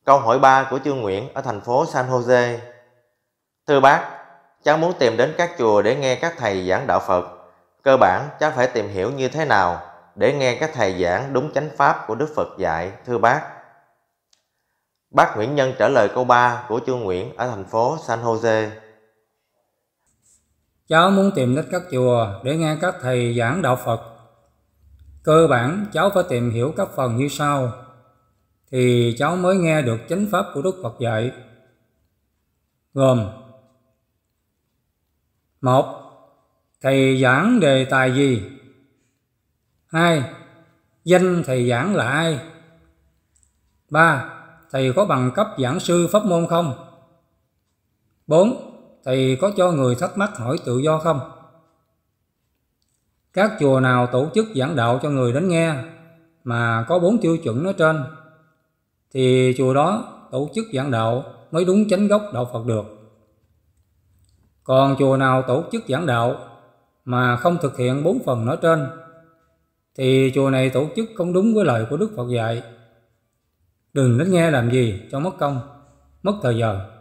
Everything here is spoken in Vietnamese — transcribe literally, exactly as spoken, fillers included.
Câu hỏi ba của Chương Nguyễn ở thành phố San Jose. Thưa bác, cháu muốn tìm đến các chùa để nghe các thầy giảng đạo Phật. Cơ bản cháu phải tìm hiểu như thế nào để nghe các thầy giảng đúng chánh pháp của Đức Phật dạy, thưa bác? Bác Nguyễn Nhân trả lời câu ba của Chương Nguyễn ở thành phố San Jose. Cháu muốn tìm đến các chùa để nghe các thầy giảng đạo Phật. Cơ bản cháu phải tìm hiểu các phần như sau, thì cháu mới nghe được chánh pháp của Đức Phật dạy. Gồm: một. Thầy giảng đề tài gì? Hai. Danh thầy giảng là ai? Ba. Thầy có bằng cấp giảng sư pháp môn không? Bốn. Thầy có cho người thắc mắc hỏi tự do không? Các chùa nào tổ chức giảng đạo cho người đến nghe mà có bốn tiêu chuẩn nói trên thì chùa đó tổ chức giảng đạo mới đúng chánh gốc đạo Phật được. Còn chùa nào tổ chức giảng đạo mà không thực hiện bốn phần nói trên thì chùa này tổ chức không đúng với lời của Đức Phật dạy. Đừng đến nghe làm gì cho mất công, mất thời giờ.